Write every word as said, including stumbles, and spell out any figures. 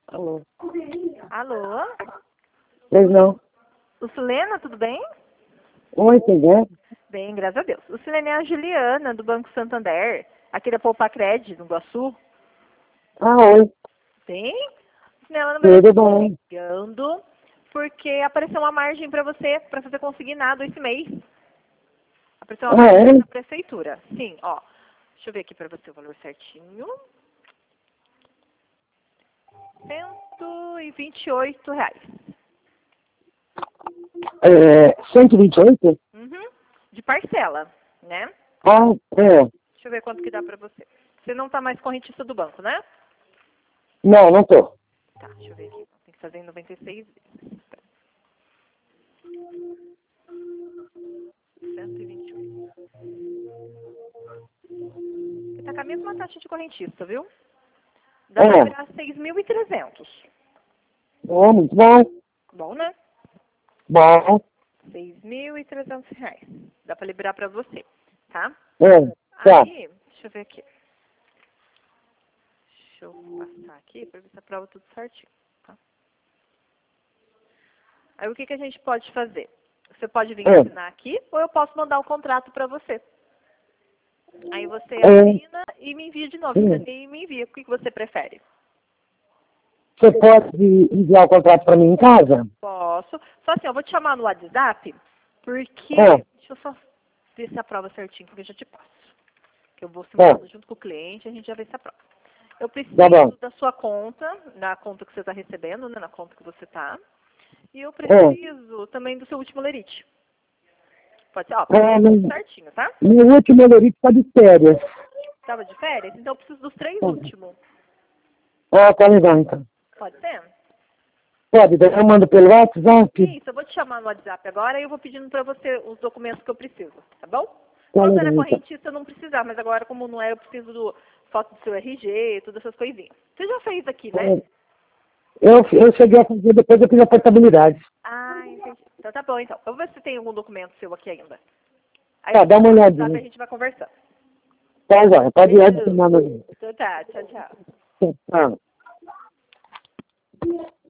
Alô? Alô? Pois não. Lucilena, tudo bem? Oi, tudo bem? Bem, graças a Deus. Lucilena é a Juliana, do Banco Santander, aqui da Poupa Cred, no Iguaçu. Ah, oi. Bem? Lucilena, na verdade, Tudo eu tô bem. ligando porque apareceu uma margem para você, para você conseguir nada esse mês. Apareceu uma Ah, margem é? da prefeitura. Sim, ó. Deixa eu ver aqui para você o valor certinho. cento e vinte e oito reais. É, cento e vinte e oito? Uhum. De parcela, né? Ah, é. Deixa eu ver quanto que dá pra você. Você não tá mais correntista do banco, né? Não, não tô. Tá, deixa eu ver aqui. Tem que fazer em noventa e seis vezes. cento e vinte e oito. Você tá com a mesma taxa de correntista, viu? Dá pra É. liberar seis mil e trezentos. É, muito bom. Bom, né? Bom. seis mil e trezentos reais. Dá pra liberar pra você, tá? É, tá. Aí, deixa eu ver aqui. Deixa eu passar aqui pra ver se aprova tudo certinho, tá? Aí o que, que a gente pode fazer? Você pode vir É. assinar aqui ou eu posso mandar o contrato pra você. Aí você É. assina e me envia de novo. Hum. E me envia. O que, que você prefere? Você pode enviar o contrato para mim em casa? Posso. Só assim, eu vou te chamar no WhatsApp, porque... É. Deixa eu só ver se aprova certinho, porque eu já te passo. Que eu vou É. simulando junto com o cliente, a gente já vê se aprova. Eu Tá bom. preciso da sua conta, na conta que você está recebendo, né, na conta que você está. E eu É. preciso também do seu último lerite. Pode ser? Ó, É, tudo mas certinho, tá? meu último Lorito está de férias. Tava de férias? Então eu preciso dos três É. últimos. Ah, tá legal, então. Pode ser? Pode, daí eu mando pelo WhatsApp. Isso, eu vou te chamar no WhatsApp agora e eu vou pedindo pra você os documentos que eu preciso, tá bom? Tá Quando legal, era então. correntista eu não precisava, mas agora como não é, eu preciso do foto do seu R G, todas essas coisinhas. Você já fez aqui, né? É. Eu, eu cheguei a fazer, depois eu fiz a portabilidade. Ah, entendi. Então tá bom, então. Eu vou ver se tem algum documento seu aqui ainda. Aí eu Tá, te dá chamo uma no WhatsApp e a olhadinha. gente vai conversando. Tá, já, pode Beleza. adicionar no... Então tá, tchau, tchau. Tá.